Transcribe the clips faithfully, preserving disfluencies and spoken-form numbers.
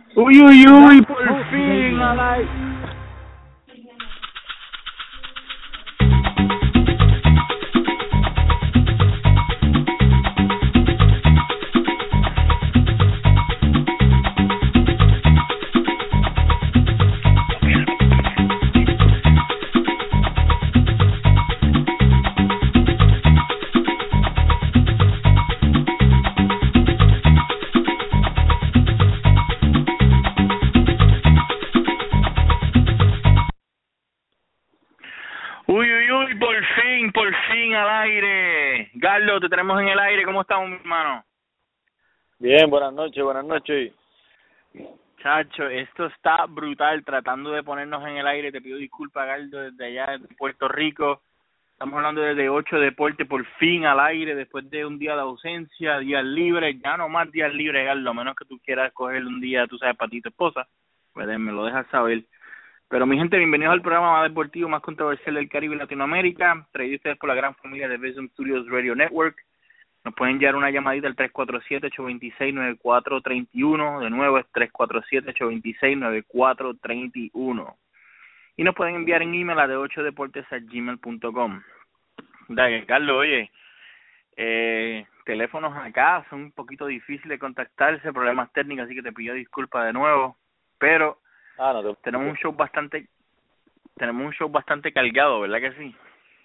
Uy, uy, uy, por fin, Alay. Uy, uy, uy, por fin, por fin al aire. Garlo, te tenemos en el aire. ¿Cómo estamos, mi hermano? Bien, buenas noches, buenas noches. Chacho, esto está brutal. Tratando de ponernos en el aire. Te pido disculpas, Garlo, desde allá, de Puerto Rico. Estamos hablando desde ocho Deportes, por fin al aire, después de un día de ausencia, días libres. Ya no más días libres, Garlo, a menos que tú quieras coger un día, tú sabes, para ti y tu esposa. Pues me lo dejas saber. Pero mi gente, bienvenidos al programa más deportivo, más controversial del Caribe y Latinoamérica, traído ustedes por la gran familia de Wisdom Studios Radio Network. Nos pueden llevar una llamadita al tres cuatro siete, ocho dos seis, nueve cuatro tres uno, de nuevo es tres cuatro siete, ocho dos seis, nueve cuatro tres uno. Y nos pueden enviar en email a de ocho deportes arroba gmail punto com. Dale, Carlos, oye, eh, teléfonos acá son un poquito difíciles de contactarse, problemas técnicos, así que te pido disculpas de nuevo, pero Ah, no te tenemos un show bastante tenemos un show bastante cargado, ¿verdad que sí?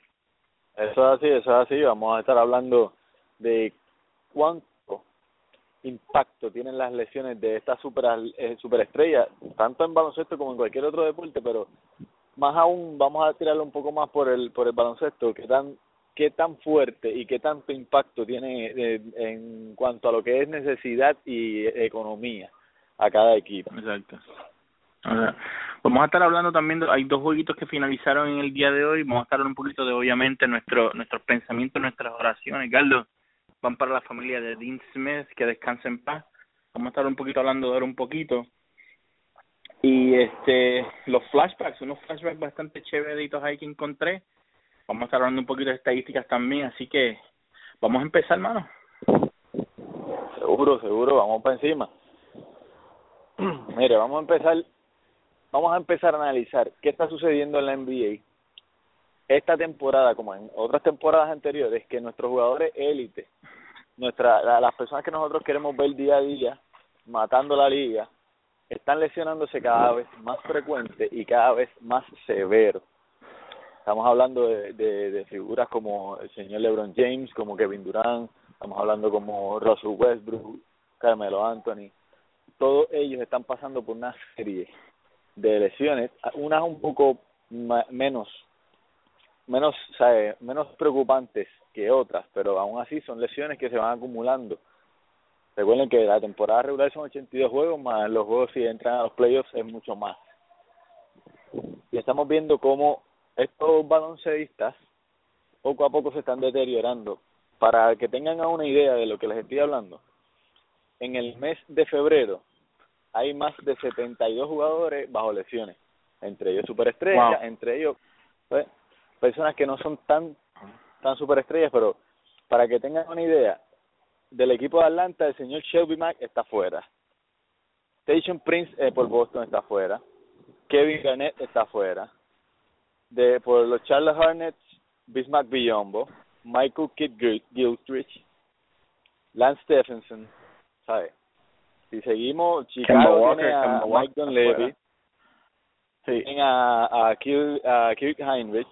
Eso es así, eso es así. Vamos a estar hablando de cuánto impacto tienen las lesiones de estas super, eh, superestrellas, tanto en baloncesto como en cualquier otro deporte, pero más aún vamos a tirarlo un poco más por el por el baloncesto, qué tan qué tan fuerte y qué tanto impacto tiene eh, en cuanto a lo que es necesidad y economía a cada equipo. Exacto. O sea, vamos a estar hablando también de, hay dos jueguitos que finalizaron en el día de hoy, vamos a estar hablando un poquito de, obviamente, nuestro nuestros pensamientos, nuestras oraciones. Carlos, van para la familia de Dean Smith, que descansa en paz. Vamos a estar un poquito hablando de ahora un poquito. Y este los flashbacks, unos flashbacks bastante chéveritos ahí que encontré. Vamos a estar hablando un poquito de estadísticas también, así que vamos a empezar, hermano. Seguro, seguro, vamos para encima. Mire, vamos a empezar Vamos a empezar a analizar qué está sucediendo en la N B A esta temporada, como en otras temporadas anteriores, que nuestros jugadores élite, nuestra, la, las personas que nosotros queremos ver día a día, matando la liga, están lesionándose cada vez más frecuente y cada vez más severo. Estamos hablando de, de, de figuras como el señor LeBron James, como Kevin Durant, estamos hablando como Russell Westbrook, Carmelo Anthony. Todos ellos están pasando por una serie de lesiones, unas un poco ma- menos menos ¿sabe? menos preocupantes que otras, pero aún así son lesiones que se van acumulando. Recuerden que la temporada regular son ochenta y dos juegos, más los juegos si entran a los playoffs es mucho más. Y estamos viendo cómo estos baloncestistas poco a poco se están deteriorando. Para que tengan una idea de lo que les estoy hablando, en el mes de febrero hay más de setenta y dos jugadores bajo lesiones, entre ellos superestrellas, wow. entre ellos pues, personas que no son tan tan superestrellas, pero para que tengan una idea, del equipo de Atlanta, el señor Shelby Mack está fuera, Tayshaun Prince eh, por Boston está fuera, Kevin Garnett está fuera, de por los Charlotte Hornets, Bismack Biyombo, Michael Kidd-Gilchrist, Lance Stephenson, ¿sabes? Si seguimos, Chicago Walker, tiene a Kemba Mike Dunleavy, sí. tienen a, a, Kirk, a Kirk Heinrich,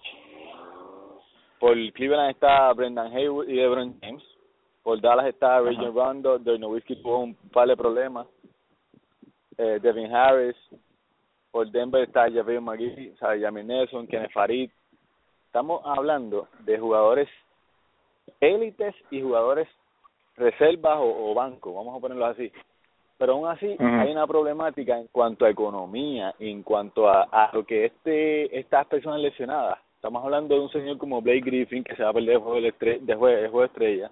por Cleveland está Brendan Haywood y LeBron James, por Dallas está Rajon Rondo, Dirk Nowitzki tuvo un par de problemas, eh, Devin Harris, por Denver está Javier McGee, Jamie Nelson, Kenneth Farid. Estamos hablando de jugadores élites y jugadores reservas o, o banco, vamos a ponerlo así. Pero aún así uh-huh. hay una problemática en cuanto a economía, en cuanto a, a lo que este estas personas lesionadas. Estamos hablando de un señor como Blake Griffin, que se va a perder el juego de, estre- de, juego, de juego de estrella.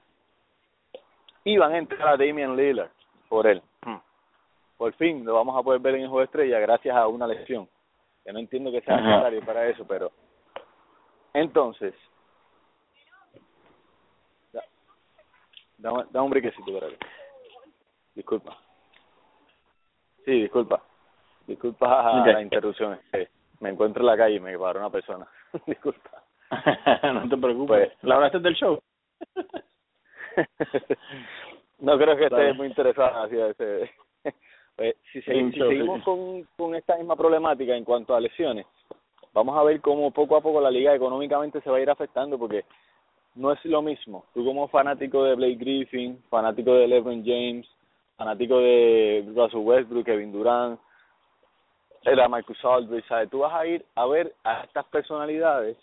Y van a entrar a Damian Lillard por él. Hmm. Por fin lo vamos a poder ver en el juego de estrella gracias a una lesión. Que no entiendo que sea necesario uh-huh. para eso, pero... Entonces... Da, da, da un brequecito para acá. Disculpa. Sí, disculpa. Disculpa okay. la interrupción. Eh, me encuentro en la calle y me paró una persona. Disculpa. No te preocupes. Pues, ¿La hablaste del show? no creo que esté Dale. muy interesado hacia ese. Pues, si, se, si show, seguimos sí. con, con esta misma problemática en cuanto a lesiones, vamos a ver cómo poco a poco la liga económicamente se va a ir afectando, porque no es lo mismo. Tú como fanático de Blake Griffin, fanático de LeBron James, fanático de Russell Westbrook, Kevin Durant, era Marcus Aldridge, ¿sabes? Tú vas a ir a ver a estas personalidades.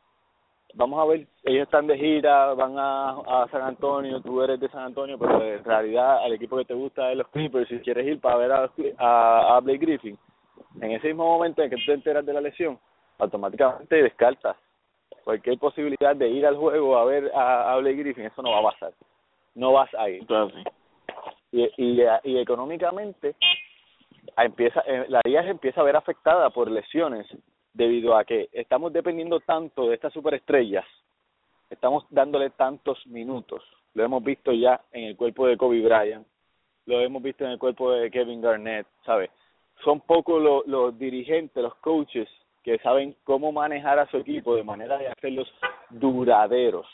Vamos a ver, ellos están de gira, van a, a San Antonio, tú eres de San Antonio, pero en realidad al equipo que te gusta es los Clippers. Si quieres ir para ver a, a, a Blake Griffin, en ese mismo momento en que tú te enteras de la lesión, automáticamente descartas cualquier posibilidad de ir al juego a ver a, a Blake Griffin. Eso no va a pasar, no vas a ir. Entonces, Y, y, y económicamente empieza la liga se empieza a ver afectada por lesiones, debido a que estamos dependiendo tanto de estas superestrellas, estamos dándole tantos minutos. Lo hemos visto ya en el cuerpo de Kobe Bryant, lo hemos visto en el cuerpo de Kevin Garnett, ¿sabes? Son pocos los, los dirigentes, los coaches que saben cómo manejar a su equipo de manera de hacerlos duraderos.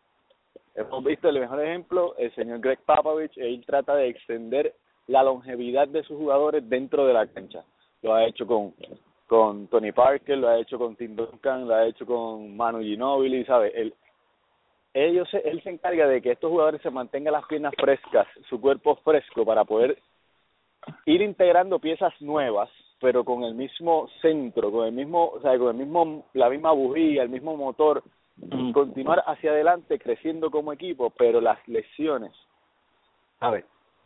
Hemos visto el mejor ejemplo, el señor Greg Popovich. Él trata de extender la longevidad de sus jugadores dentro de la cancha. Lo ha hecho con con Tony Parker, lo ha hecho con Tim Duncan, lo ha hecho con Manu Ginóbili, ¿sabes? Él, ellos, él se encarga de que estos jugadores se mantengan las piernas frescas, su cuerpo fresco, para poder ir integrando piezas nuevas, pero con el mismo centro, con el mismo, o sea, con el mismo, la misma bujía, el mismo motor, y continuar hacia adelante creciendo como equipo. Pero las lesiones, ¿sabes?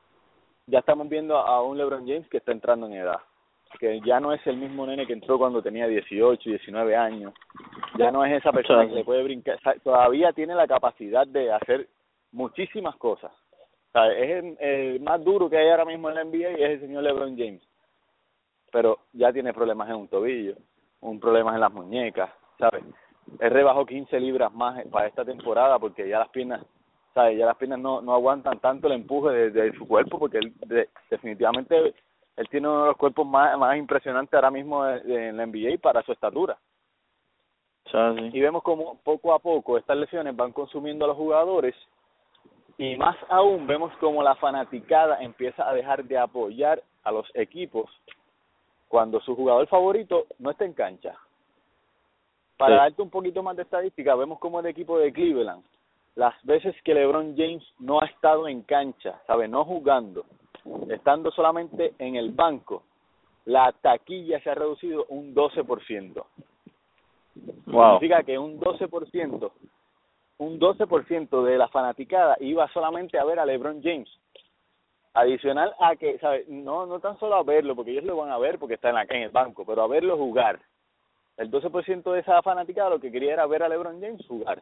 Ya estamos viendo a un LeBron James que está entrando en edad, que ya no es el mismo nene que entró cuando tenía dieciocho, diecinueve años. Ya no es esa persona que le puede brincar. Todavía tiene la capacidad de hacer muchísimas cosas. O sea, es el, el más duro que hay ahora mismo en la N B A, y es el señor LeBron James. Pero ya tiene problemas en un tobillo, un problemas en las muñecas, ¿sabes? Él rebajó quince libras más para esta temporada, porque ya las piernas, ¿sabes? Ya las piernas no, no aguantan tanto el empuje de, de su cuerpo, porque él de, definitivamente él tiene uno de los cuerpos más, más impresionantes ahora mismo de, de, en la N B A para su estatura. Sí. Y vemos como poco a poco estas lesiones van consumiendo a los jugadores, y más aún vemos como la fanaticada empieza a dejar de apoyar a los equipos cuando su jugador favorito no está en cancha. Para sí. darte un poquito más de estadística, vemos como el equipo de Cleveland, las veces que LeBron James no ha estado en cancha, ¿sabe? No jugando, estando solamente en el banco, la taquilla se ha reducido un doce por ciento. Wow. Significa que un doce por ciento, un doce por ciento de la fanaticada iba solamente a ver a LeBron James. Adicional a que, ¿sabes? No, no tan solo a verlo, porque ellos lo van a ver porque está en, la, en el banco, pero a verlo jugar. El doce por ciento de esa fanaticada lo que quería era ver a LeBron James jugar.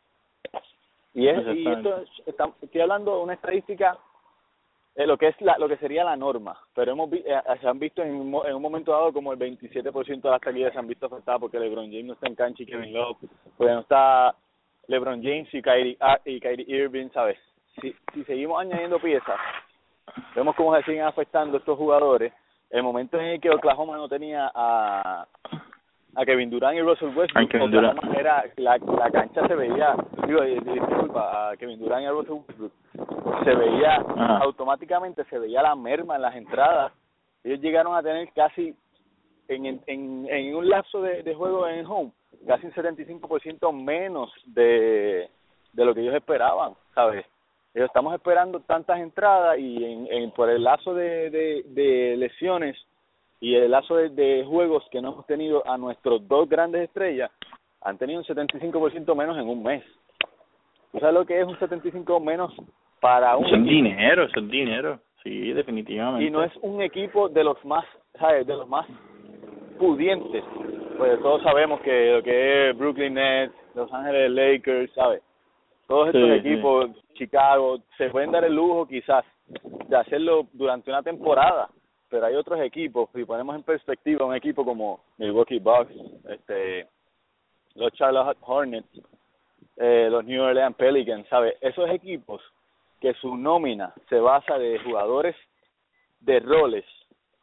Y, es, y esto está, estoy hablando de una estadística de lo que es la, lo que sería la norma, pero hemos vi, eh, se han visto en, en un momento dado como el veintisiete por ciento de las taquillas se han visto afectadas porque LeBron James no está en cancha y Kevin Love, porque no está LeBron James y Kyrie, y Kyrie Irving, ¿sabes? Si, si seguimos añadiendo piezas, vemos cómo se siguen afectando estos jugadores. El momento en el que Oklahoma no tenía a a Kevin Durant y Russell Westbrook, Oklahoma era, la, la cancha se veía, digo, disculpa, a Kevin Durant y a Russell Westbrook, se veía, Ajá. automáticamente se veía la merma en las entradas. Ellos llegaron a tener casi, en, en, en un lapso de, de juego en home, casi un setenta y cinco por ciento menos de, de lo que ellos esperaban, ¿sabes? Ellos estamos esperando tantas entradas y en, en por el lazo de, de, de lesiones y el lazo de, de juegos que no hemos tenido a nuestros dos grandes estrellas, han tenido un setenta y cinco por ciento menos en un mes. ¿Tú sabes lo que es un setenta y cinco por ciento menos para un Eso es equipo? dinero, eso es dinero, sí, definitivamente. Y no es un equipo de los más, ¿sabes? De los más pudientes. Pues todos sabemos que lo que es Brooklyn Nets, Los Ángeles Lakers, ¿sabes? Todos estos sí, equipos, sí. Chicago, se pueden dar el lujo quizás de hacerlo durante una temporada, pero hay otros equipos, si ponemos en perspectiva un equipo como Milwaukee Bucks, este, los Charlotte Hornets, eh, los New Orleans Pelicans, ¿sabes? Esos equipos que su nómina se basa de jugadores de roles,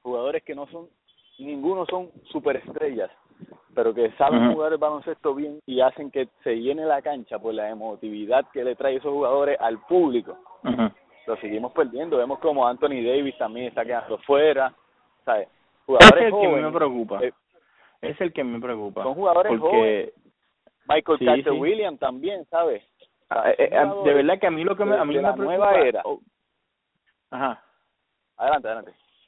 jugadores que no son, ninguno son superestrellas, pero que saben uh-huh. jugar el baloncesto bien y hacen que se llene la cancha por la emotividad que le trae esos jugadores al público. Uh-huh. Lo seguimos perdiendo. Vemos como Anthony Davis también está quedando fuera, ¿sabes? Jugadores es el jóvenes, que me preocupa. Eh, es el que me preocupa. Son jugadores porque... jóvenes. Michael sí, Carter sí. Williams también, ¿sabes? Eh, eh, de verdad que a mí lo que me, a mí de me la preocupa... nueva era. Oh. Ajá. Adelante, adelante.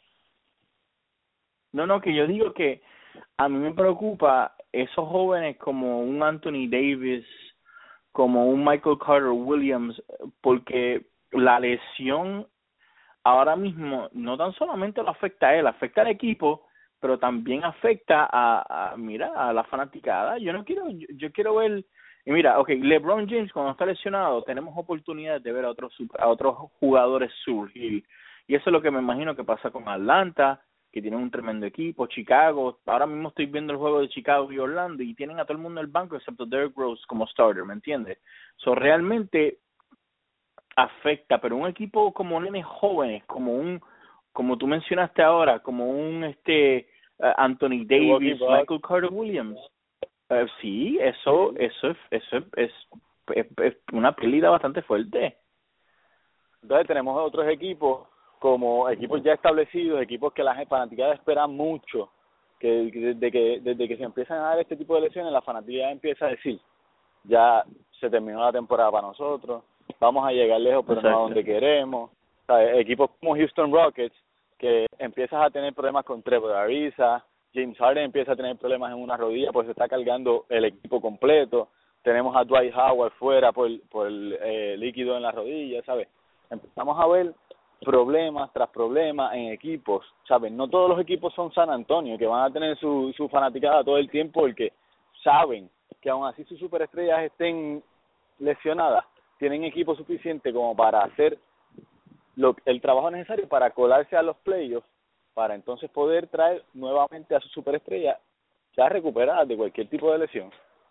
No, no, que yo digo que a mí me preocupa esos jóvenes como un Anthony Davis, como un Michael Carter Williams, porque la lesión ahora mismo no tan solamente lo afecta a él, afecta al equipo, pero también afecta a, a mira, a la fanaticada. Yo no quiero, yo, yo quiero ver, y mira, okay, LeBron James cuando está lesionado tenemos oportunidades de ver a otros a otros jugadores surgir, y eso es lo que me imagino que pasa con Atlanta, que tienen un tremendo equipo, Chicago. Ahora mismo estoy viendo el juego de Chicago y Orlando y tienen a todo el mundo en el banco excepto Derrick Rose como starter, ¿me entiendes? So, realmente afecta, pero un equipo como nenes jóvenes, como un, como tú mencionaste ahora, como un este uh, Anthony Davis, Michael Carter Williams, uh, sí, eso, sí. eso es, eso es, es, es, es una pérdida bastante fuerte. Entonces tenemos otros equipos como equipos ya establecidos, equipos que las fanaticadas esperan mucho, que desde que desde que se empiezan a dar este tipo de lesiones, la fanaticada empieza a decir, ya se terminó la temporada para nosotros, vamos a llegar lejos, pero Exacto. no a donde queremos. ¿Sabes? Equipos como Houston Rockets, que empiezas a tener problemas con Trevor Ariza, James Harden empieza a tener problemas en una rodilla, pues se está cargando el equipo completo. Tenemos a Dwight Howard fuera por, por el eh, líquido en la rodilla, ¿sabes? Empezamos a ver problemas tras problemas en equipos, ¿sabes? No todos los equipos son San Antonio, que van a tener su, su fanaticada todo el tiempo, porque saben que aun así sus superestrellas estén lesionadas, tienen equipo suficiente como para hacer lo, el trabajo necesario para colarse a los playoffs, para entonces poder traer nuevamente a su superestrella ya recuperadas de cualquier tipo de lesión.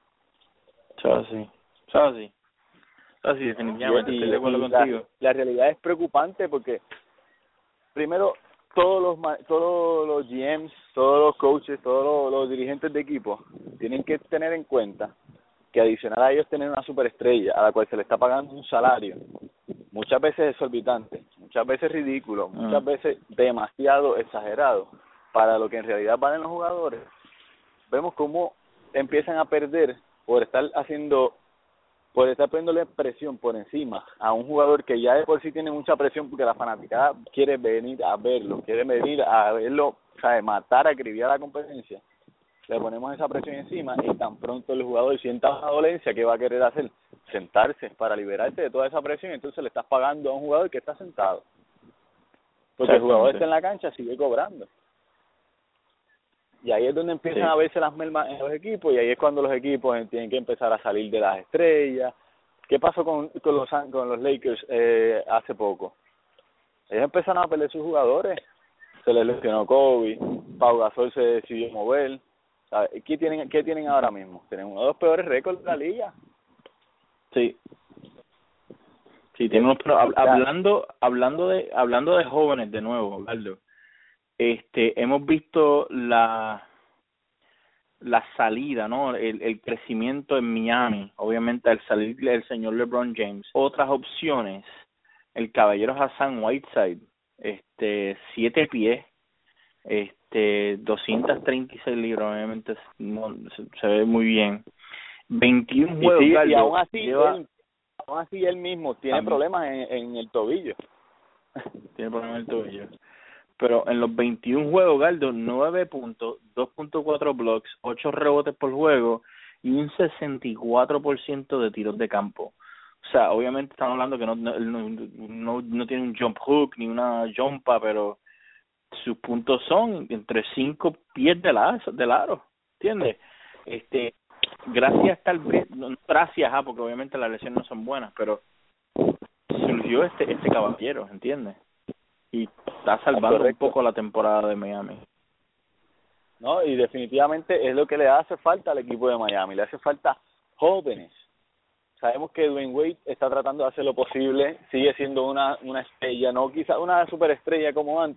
Eso sí, eso sí. Eso sí, definitivamente, y, estoy de acuerdo y contigo. La, la realidad es preocupante porque, primero, todos los todos los G Ms, todos los coaches, todos los, los dirigentes de equipo tienen que tener en cuenta que adicional a ellos tener una superestrella a la cual se le está pagando un salario muchas veces exorbitante, muchas veces ridículo, Uh-huh. muchas veces demasiado exagerado para lo que en realidad valen los jugadores. Vemos cómo empiezan a perder por estar haciendo, por estar poniéndole presión por encima a un jugador que ya de por sí tiene mucha presión porque la fanaticada quiere venir a verlo, quiere venir a verlo, ¿sabes? Matar, acribillar la competencia. Le ponemos esa presión encima y tan pronto el jugador sienta una dolencia, ¿qué va a querer hacer? Sentarse para liberarse de toda esa presión, y entonces le estás pagando a un jugador que está sentado. Porque el jugador está en la cancha, sigue cobrando. Y ahí es donde empiezan sí. a verse las mermas en los equipos, y ahí es cuando los equipos tienen que empezar a salir de las estrellas. ¿Qué pasó con, con los con los Lakers eh, hace poco? Ellos empezaron a perder sus jugadores. Se les lesionó Kobe, Pau Gasol se decidió mover. ¿Qué tienen, ¿Qué tienen ahora mismo? Tienen uno de los peores récords de la liga. Sí. Sí, tenemos, pero hablando hablando de hablando de jóvenes de nuevo, Galdo. Este, hemos visto la la salida, ¿no? El, el crecimiento en Miami, obviamente al salir el señor LeBron James. Otras opciones, el caballero Hassan Whiteside, este, siete pies, este, doscientos treinta y seis libras, obviamente no, se, se ve muy bien. veintiún juegos, y, sí, Galdo, y aún así lleva, él, aún así él mismo tiene también problemas en, en el tobillo. Tiene problemas en el tobillo. Pero en los veintiún juegos, Galdo, nueve puntos, dos punto cuatro blocks, ocho rebotes por juego y un sesenta y cuatro por ciento de tiros de campo. O sea, obviamente estamos hablando que no no, no, no tiene un jump hook ni una jumpa, pero sus puntos son entre cinco pies de la, del aro, ¿entiendes? Este, gracias tal vez, no, gracias, ah, porque obviamente las lesiones no son buenas, pero surgió este este caballero, ¿entiendes? Y está salvando Correcto. un poco la temporada de Miami. No, y definitivamente es lo que le hace falta al equipo de Miami, le hace falta jóvenes. Sabemos que Dwayne Wade está tratando de hacer lo posible, sigue siendo una una estrella, no quizás una superestrella como antes,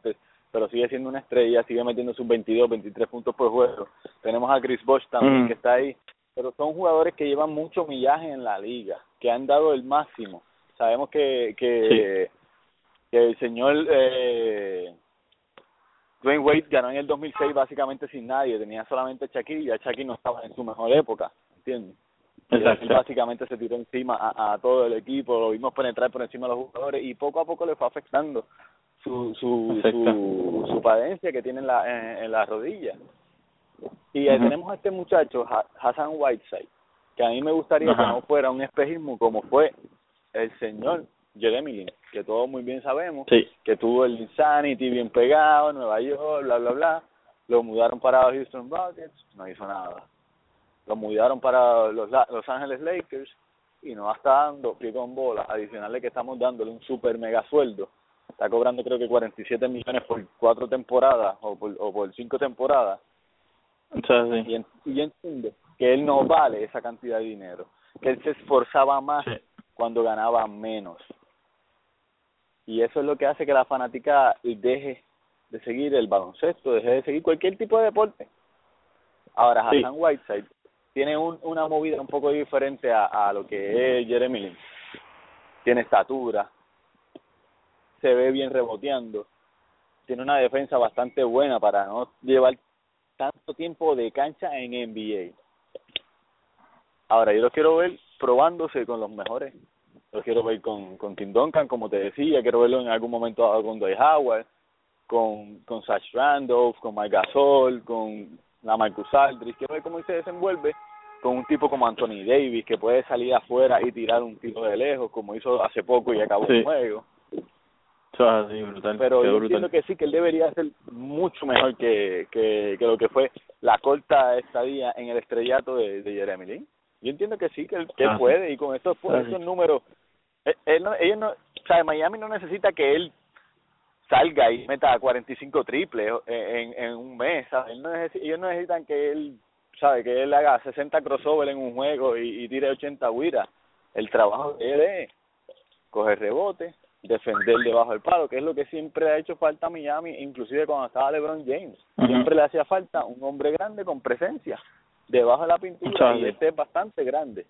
pero sigue siendo una estrella, sigue metiendo sus veintidós, veintitrés puntos por juego. Tenemos a Chris Bosh también, mm. que está ahí, pero son jugadores que llevan mucho millaje en la liga, que han dado el máximo. Sabemos que que, sí. que el señor eh, Dwayne Wade ganó en el dos mil seis básicamente sin nadie, tenía solamente Shaquille, y ya Shaquille no estaba en su mejor época, ¿entiendes? Exacto. Y básicamente se tiró encima a, a todo el equipo, lo vimos penetrar por encima de los jugadores y poco a poco le fue afectando su su su, su padencia que tiene en la en, en la rodilla. Y uh-huh. tenemos a este muchacho Hassan Whiteside, que a mí me gustaría uh-huh. que no fuera un espejismo como fue el señor Jeremy Lin, que todos muy bien sabemos, sí. que tuvo el Insanity bien pegado en Nueva York, bla bla bla, lo mudaron para Houston Rockets, no hizo nada. Lo mudaron para los Los Ángeles Lakers y nos está dando pie con bola, adicional de que estamos dándole un super mega sueldo. Está cobrando creo que cuarenta y siete millones por cuatro temporadas o por, o por cinco temporadas. Entonces, sí. y, y yo entiendo que él no vale esa cantidad de dinero, que él se esforzaba más sí. cuando ganaba menos. Y eso es lo que hace que la fanática deje de seguir el baloncesto, deje de seguir cualquier tipo de deporte. Ahora, Hassan sí. Whiteside tiene un, una movida un poco diferente a, a lo que es Jeremy Lin. Tiene estatura, se ve bien reboteando, tiene una defensa bastante buena para no llevar tanto tiempo de cancha en N B A. Ahora, yo lo quiero ver probándose con los mejores. Lo quiero ver con, con Tim Duncan, como te decía, quiero verlo en algún momento dado con Dwight Howard, con, con Zach Randolph, con Mike Gasol, con la Marcus Aldridge. Quiero ver cómo se desenvuelve con un tipo como Anthony Davis, que puede salir afuera y tirar un tiro de lejos, como hizo hace poco y acabó sí. el juego. Eso es así, brutal. Pero Qué yo brutal. entiendo que sí, que él debería ser mucho mejor que, que, que lo que fue la corta estadía en el estrellato de, de Jeremy Lin. Yo entiendo que sí, que él, que ah, él puede, y con estos, ah, estos sí. números, él, él no, ellos no, o sea, Miami no necesita que él salga y meta cuarenta y cinco triples en, en un mes, ¿sabes? Él no necesita, ellos no necesitan que él, sabe, que él haga sesenta crossover en un juego y, y tire ochenta huiras. El trabajo de él es coger rebote, defender debajo del palo, que es lo que siempre ha hecho falta a Miami, inclusive cuando estaba LeBron James. Uh-huh. Siempre le hacía falta un hombre grande con presencia debajo de la pintura, Chale. y este es bastante grande.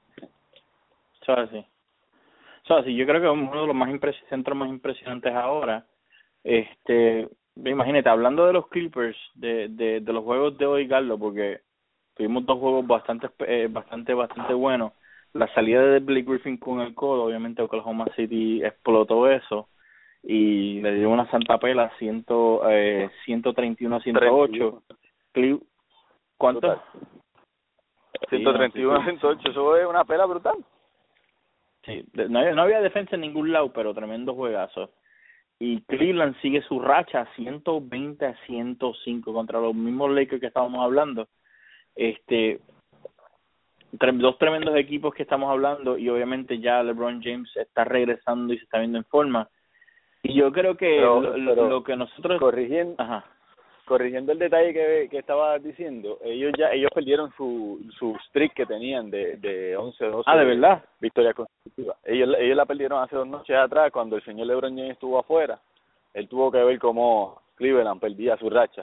Sí. So, sí, yo creo que es uno de los más impres- centros más impresionantes ahora. Este, imagínate, hablando de los Clippers, de, de, de los juegos de hoy, Carlos, porque tuvimos dos juegos bastante, eh, bastante, bastante buenos. La salida de Blake Griffin con el codo, obviamente Oklahoma City explotó eso y le dio una santa pela, ciento, eh, ciento treinta y uno a ciento ocho. Cle- ¿Cuánto? Total. ciento treinta y uno a ciento ocho, eso es una pela brutal. Sí, no había, no había defensa en ningún lado, pero tremendo juegazo. Y Cleveland sigue su racha ciento veinte a ciento cinco contra los mismos Lakers que estábamos hablando. Este, tre- dos tremendos equipos que estamos hablando, y obviamente ya LeBron James está regresando y se está viendo en forma. Y yo creo que pero, lo, pero lo que nosotros corrigiendo Ajá. corrigiendo el detalle que, que estabas diciendo, ellos ya ellos perdieron su su streak que tenían de de once doce Ah, ¿de verdad? victorias consecutivas. Ellos ellos la perdieron hace dos noches atrás cuando el señor LeBron James estuvo afuera. Él tuvo que ver cómo Cleveland perdía su racha.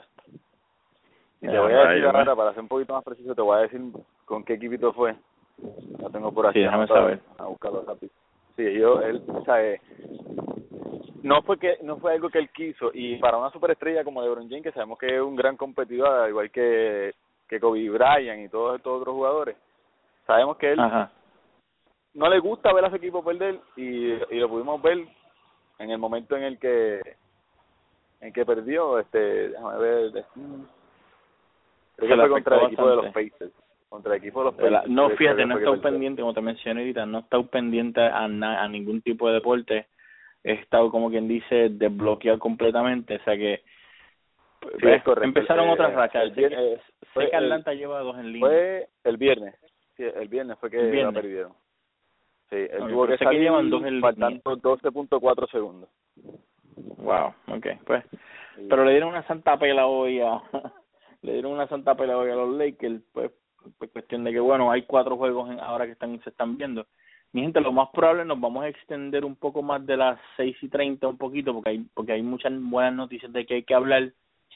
Y te voy a decir ahora, para ser un poquito más preciso, te voy a decir con qué equipito fue. Lo tengo por aquí. Sí, déjame saber. A buscarlo rápido. Sí, yo, él, o sea, eh, no fue que no fue algo que él quiso, y para una superestrella como LeBron James, que sabemos que es un gran competidor, al igual que, que Kobe Bryant y todos estos otros jugadores, sabemos que él Ajá. no le gusta ver a su equipo perder, y, y lo pudimos ver en el momento en el que en que perdió, este, déjame ver, creo que fue contra el equipo de los Pacers. Contra el equipo de los Pacers. No, fíjate, no he estado pendiente, como te mencioné ahorita, no he estado pendiente a, na, a ningún tipo de deporte. He estado, como quien dice, desbloqueado completamente. O sea que sí, es correcto. Empezaron eh, otras rachas. Sé, eh, que, sé que Atlanta el, lleva dos en línea. Fue el viernes. Sí, el viernes fue que el viernes. la perdieron. Sí, él okay, tuvo que salir que llevan dos en faltando doce punto cuatro segundos. Wow, okay, pues. Sí. Pero le dieron una santa pela hoy a... le dieron una santa pela hoy a los Lakers, pues, pues cuestión de que, bueno, hay cuatro juegos en, ahora que están se están viendo. Mi gente, lo más probable nos vamos a extender un poco más de las seis y treinta un poquito, porque hay porque hay muchas buenas noticias de que hay que hablar.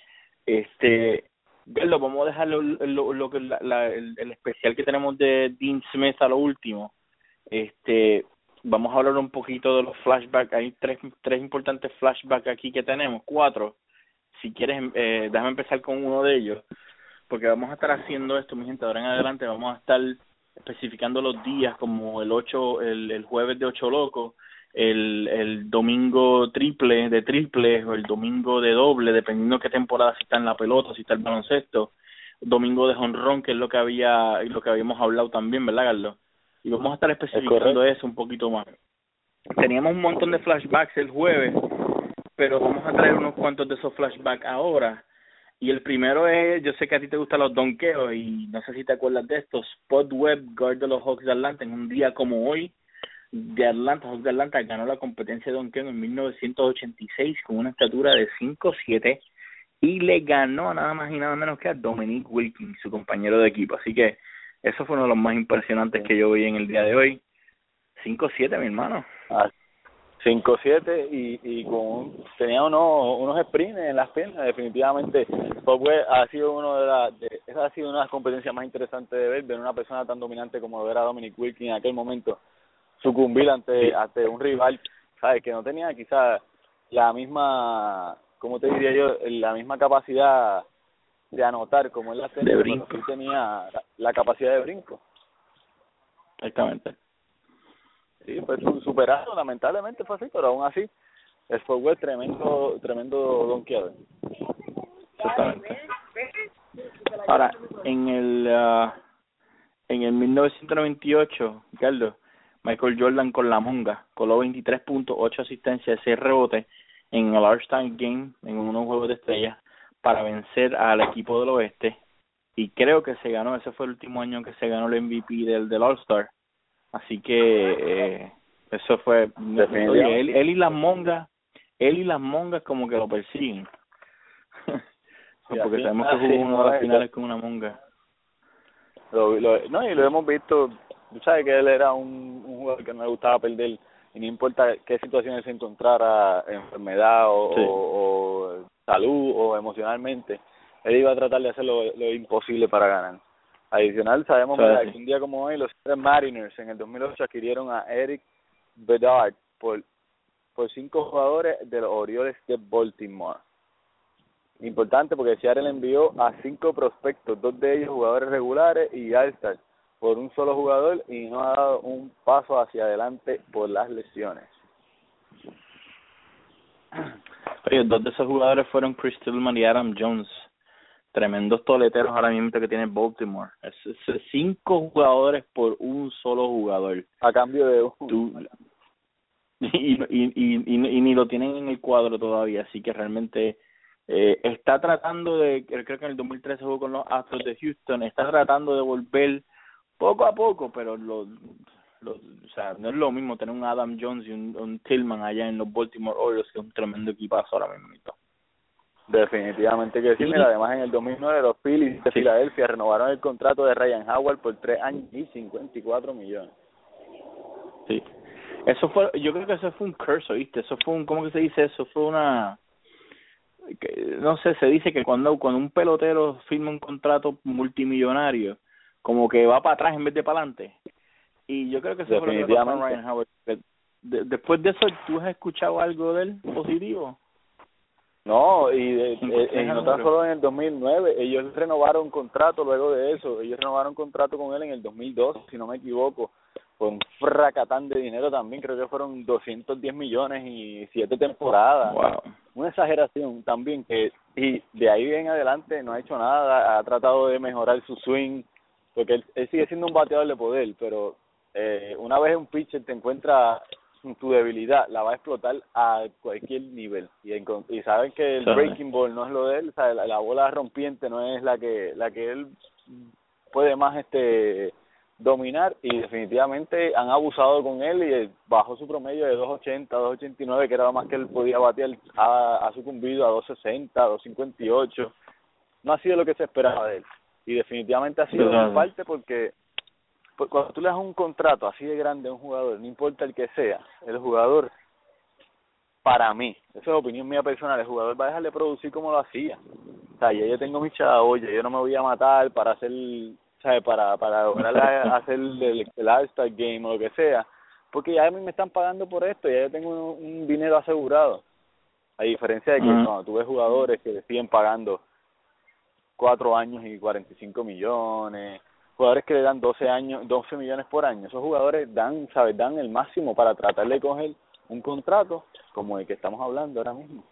Este, lo vamos a dejar lo, lo, lo que la, la, el, el especial que tenemos de Dean Smith a lo último. Este, vamos a hablar un poquito de los flashbacks. Hay tres tres importantes flashbacks aquí que tenemos, cuatro. Si quieres, eh, déjame empezar con uno de ellos, porque vamos a estar haciendo esto, mi gente, ahora en adelante vamos a estar especificando los días, como el ocho, el, el jueves de ocho locos, el, el domingo triple de triple o el domingo de doble, dependiendo qué temporada, si está en la pelota, si está el baloncesto, domingo de jonrón, que es lo que había lo que habíamos hablado también, ¿verdad, Carlos? Y vamos a estar especificando eso un poquito más. Teníamos un montón de flashbacks el jueves, pero vamos a traer unos cuantos de esos flashbacks ahora. Y el primero es, yo sé que a ti te gustan los donkeos y no sé si te acuerdas de esto, Spud Webb, guard de los Hawks de Atlanta, en un día como hoy, de Atlanta, Hawks de Atlanta ganó la competencia de donkeo en mil novecientos ochenta y seis con una estatura de cinco siete y le ganó nada más y nada menos que a Dominique Wilkins, su compañero de equipo. Así que eso fue uno de los más impresionantes que yo vi en el día de hoy. cinco siete, mi hermano. Ah, cinco siete y, y con tenía unos unos sprints en las piernas. Definitivamente pues ha sido uno de las de, esa ha sido una de las competencias más interesantes de ver, ver una persona tan dominante como lo era Dominic Wilkins en aquel momento sucumbir ante sí. ante un rival, sabes, que no tenía quizás la misma, ¿cómo te diría yo?, la misma capacidad de anotar como él la tenía, de brinco. Pero sí tenía la, la capacidad de brinco. Exactamente. Sí, fue superado, lamentablemente fue así, pero aún así, fue tremendo, tremendo donkeador. Exactamente. Ahora, en el uh, en el mil novecientos noventa y ocho, Carlos, Michael Jordan con la monga coló veintitrés puntos, ocho asistencias, seis rebotes en el All-Star Game, en unos juegos de estrellas, para vencer al equipo del oeste. Y creo que se ganó, ese fue el último año que se ganó el M V P del, del All-Star. Así que eh, eso fue, oye, él, él y las mongas, él y las mongas como que lo persiguen. Porque sabemos que jugó uno de las finales con una monga. Lo, lo, no, y lo hemos visto, tú sabes que él era un, un jugador que no le gustaba perder, y no importa qué situaciones se encontrara, enfermedad o, sí. o, o salud o emocionalmente, él iba a tratar de hacer lo, lo imposible para ganar. Adicional, sabemos sí, mira, sí. que un día como hoy los Mariners en el dos mil ocho adquirieron a Eric Bedard por por cinco jugadores de los Orioles de Baltimore. Importante porque Seattle envió a cinco prospectos, dos de ellos jugadores regulares y All-Star, por un solo jugador, y no ha dado un paso hacia adelante por las lesiones. Oye, dos de esos jugadores fueron Chris Tillman y Adam Jones. Tremendos toleteros ahora mismo que tiene Baltimore. Es, es cinco jugadores por un solo jugador. A cambio de uno. Tú, y, y, y, y, y ni lo tienen en el cuadro todavía, así que realmente eh, está tratando de, creo que en el dos mil trece jugó con los Astros de Houston, está tratando de volver poco a poco, pero lo, lo, o sea, no es lo mismo tener un Adam Jones y un, un Tillman allá en los Baltimore Orioles, que es un tremendo equipazo ahora mismo. Definitivamente que sí. Mira, además en el dos mil nueve los Phillies de sí. Filadelfia renovaron el contrato de Ryan Howard por tres años y cincuenta y cuatro millones. Sí. Eso fue, yo creo que eso fue un curse, ¿viste? Eso fue un, ¿cómo que se dice? Eso fue una, que, no sé, se dice que cuando cuando un pelotero firma un contrato multimillonario, como que va para atrás en vez de para adelante. Y yo creo que eso fue lo que pasó a Ryan Howard. De, de, después de eso, ¿tú has escuchado algo de él positivo? No, y de, de, de, no tan solo en el dos mil nueve, ellos renovaron contrato luego de eso, ellos renovaron contrato con él en el dos mil doce, si no me equivoco, con un fracatán de dinero también, creo que fueron doscientos diez millones y siete temporadas. Wow. Una exageración también, que y de ahí en adelante no ha hecho nada, ha tratado de mejorar su swing, porque él, él sigue siendo un bateador de poder, pero eh, una vez un pitcher te encuentra tu debilidad, la va a explotar a cualquier nivel, y, en, y saben que el breaking ball no es lo de él, o sea, la, la bola rompiente no es la que la que él puede más este dominar, y definitivamente han abusado con él y bajó su promedio de dos ochenta, dos ochenta y nueve, que era lo más que él podía batear, ha, ha sucumbido a dos sesenta, dos cincuenta y ocho. No ha sido lo que se esperaba de él, y definitivamente ha sido en parte porque cuando tú le das un contrato así de grande a un jugador, no importa el que sea, el jugador, para mí, esa es opinión mía personal, el jugador va a dejar de producir como lo hacía. O sea, ya yo tengo mi chavo, ya yo no me voy a matar para hacer, ¿sabes? Para, para lograr hacer el, el All-Star Game o lo que sea, porque ya a mí me están pagando por esto, ya yo tengo un, un dinero asegurado. A diferencia de que uh-huh. cuando tú ves jugadores que le siguen pagando cuatro años y cuarenta y cinco millones, jugadores que le dan doce años, doce millones por año, esos jugadores dan, ¿sabes? Dan el máximo para tratar de coger un contrato como el que estamos hablando ahora mismo.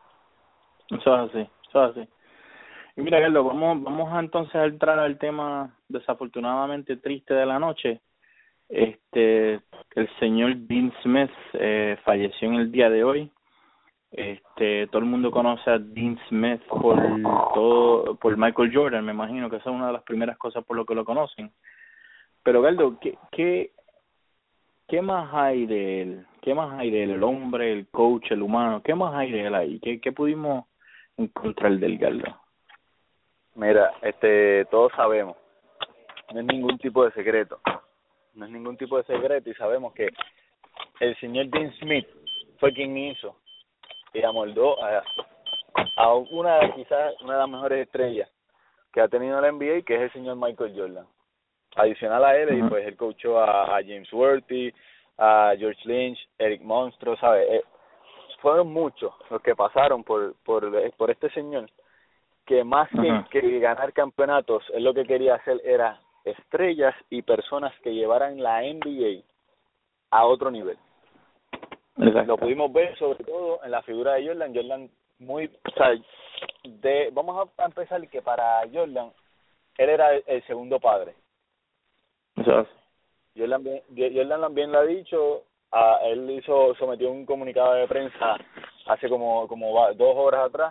Eso es así, eso es así. Y mira, Carlos, vamos, vamos a entonces a entrar al tema desafortunadamente triste de la noche. Este, el señor Dean Smith eh, falleció en el día de hoy. Este, todo el mundo conoce a Dean Smith por todo, por Michael Jordan, me imagino que esa es una de las primeras cosas por lo que lo conocen. Pero Galdo, ¿qué, qué, qué más hay de él? ¿Qué más hay de él? El hombre, el coach, el humano, ¿qué más hay de él ahí? ¿Qué, qué pudimos encontrar del Galdo? Mira, este, todos sabemos, no es ningún tipo de secreto, no es ningún tipo de secreto y sabemos que el señor Dean Smith fue quien hizo y amoldó a, a una quizás una de las mejores estrellas que ha tenido la N B A, que es el señor Michael Jordan. Adicional a él, uh-huh. y pues él coachó a, a James Worthy, a George Lynch, Eric Monstro, ¿sabes? Eh, fueron muchos los que pasaron por por por este señor, que más uh-huh. que, que ganar campeonatos, él lo que quería hacer era estrellas y personas que llevaran la N B A a otro nivel. Exacto. Lo pudimos ver sobre todo en la figura de Jordan. Jordan muy, o sea, de, vamos a empezar que para Jordan él era el, el segundo padre. Exacto. Jordan, Jordan también lo ha dicho, a, él hizo sometió un comunicado de prensa hace como como dos horas atrás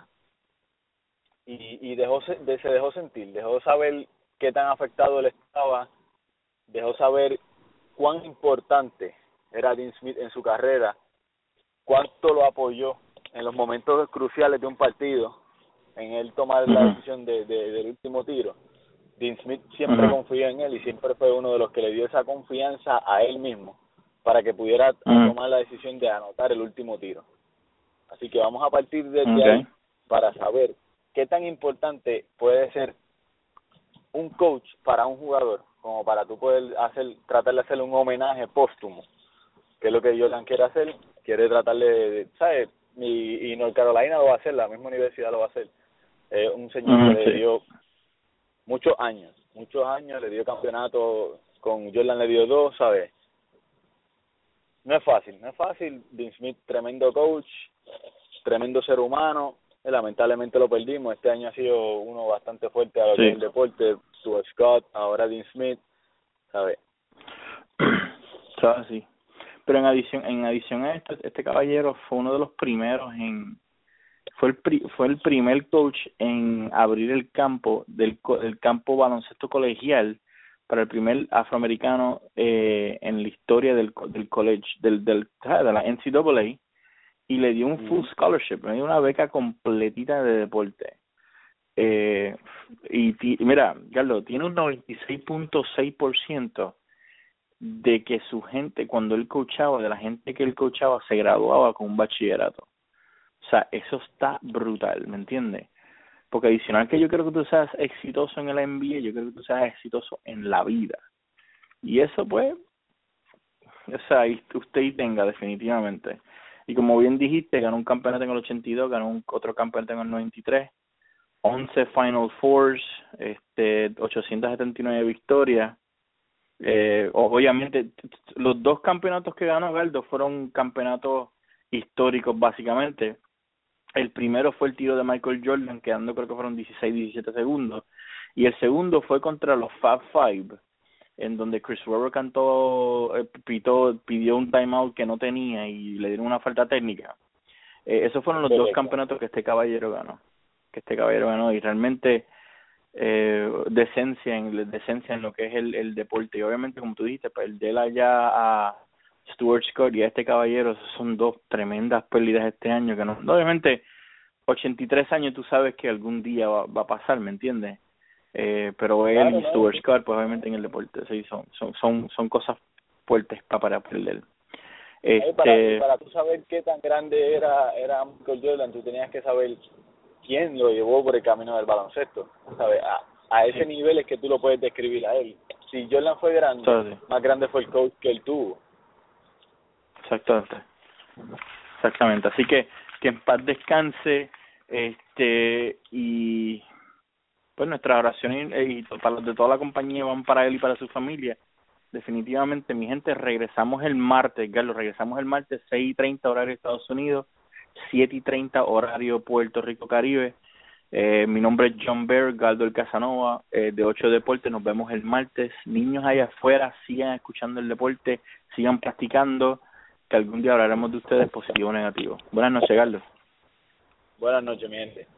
y, y dejó de, se dejó sentir, dejó saber qué tan afectado él estaba, dejó saber cuán importante era Dean Smith en su carrera, cuánto lo apoyó en los momentos cruciales de un partido, en él tomar uh-huh. la decisión de, de del último tiro. Dean Smith siempre uh-huh. confió en él y siempre fue uno de los que le dio esa confianza a él mismo para que pudiera uh-huh. tomar la decisión de anotar el último tiro. Así que vamos a partir desde okay. ahí para saber qué tan importante puede ser un coach para un jugador, como para tú poder hacer, tratar de hacerle un homenaje póstumo, que es lo que Jordan quiere hacer, quiere tratarle de, ¿sabes? Y, y North Carolina lo va a hacer, la misma universidad lo va a hacer. Eh, un señor uh-huh, que le dio sí. muchos años, muchos años, le dio campeonato, con Jordan le dio dos, ¿sabes? No es fácil, no es fácil. Dean Smith, tremendo coach, tremendo ser humano, eh, lamentablemente lo perdimos. Este año ha sido uno bastante fuerte a lo sí. que es el deporte. Stuart Scott, ahora Dean Smith, ¿sabes? ¿Sabes? Sí. Pero en adición, en adición a esto, este caballero fue uno de los primeros en, fue el pri, fue el primer coach en abrir el campo del el campo baloncesto colegial para el primer afroamericano eh, en la historia del del college del del de la N C A A, y le dio un full scholarship, le dio una beca completita de deporte. Eh, y, y mira, Carlos, tiene un noventa y seis punto seis por ciento de que su gente, cuando él coachaba, de la gente que él coachaba, se graduaba con un bachillerato. O sea, eso está brutal, ¿me entiendes? Porque adicional que yo creo que tú seas exitoso en el N B A, yo creo que tú seas exitoso en la vida. Y eso, pues, o sea, usted tenga definitivamente. Y como bien dijiste, ganó un campeonato en el ochenta y dos, ganó un, otro campeonato en el noventa y tres, once Final Fours, este, ochocientas setenta y nueve victorias. Eh, obviamente, los dos campeonatos que ganó Galdo fueron campeonatos históricos, básicamente. El primero fue el tiro de Michael Jordan, quedando creo que fueron dieciséis, diecisiete segundos. Y el segundo fue contra los Fab Five, en donde Chris Webber cantó, eh, pitó, pidió un timeout que no tenía y le dieron una falta técnica. Eh, esos fueron los dos campeonatos que este caballero ganó. Que este caballero ganó y realmente eh, decencia en decencia en lo que es el, el deporte. Y obviamente, como tú dijiste, perder allá a Stuart Scott y a este caballero, son dos tremendas pérdidas este año que no, obviamente ochenta y tres años tú sabes que algún día va, va a pasar, ¿me entiendes? eh, pero él Claro, y no, Stuart sí. Scott, pues obviamente en el deporte, sí, son son son, son cosas fuertes para, para perder. Ay, para, y Este, para tú saber qué tan grande era, era Michael Jordan, tú tenías que saber quién lo llevó por el camino del baloncesto, ¿sabes? A, a ese sí, nivel es que tú lo puedes describir a él. Si Jordan fue grande, eso sí, más grande fue el coach que él tuvo. exactamente, exactamente. Así que que en paz descanse, este y pues nuestras oraciones y, y para los de toda la compañía van para él y para su familia. Definitivamente, mi gente, regresamos el martes, Carlos, regresamos el martes seis y treinta horario Estados Unidos, siete y treinta horario Puerto Rico Caribe. Eh, mi nombre es John Bear, Galdo el Casanova, eh, de ocho Deportes. Nos vemos el martes. Niños allá afuera, sigan escuchando el deporte, sigan practicando, que algún día hablaremos de ustedes positivo o negativo. Buenas noches, Galdo. Buenas noches, mi gente.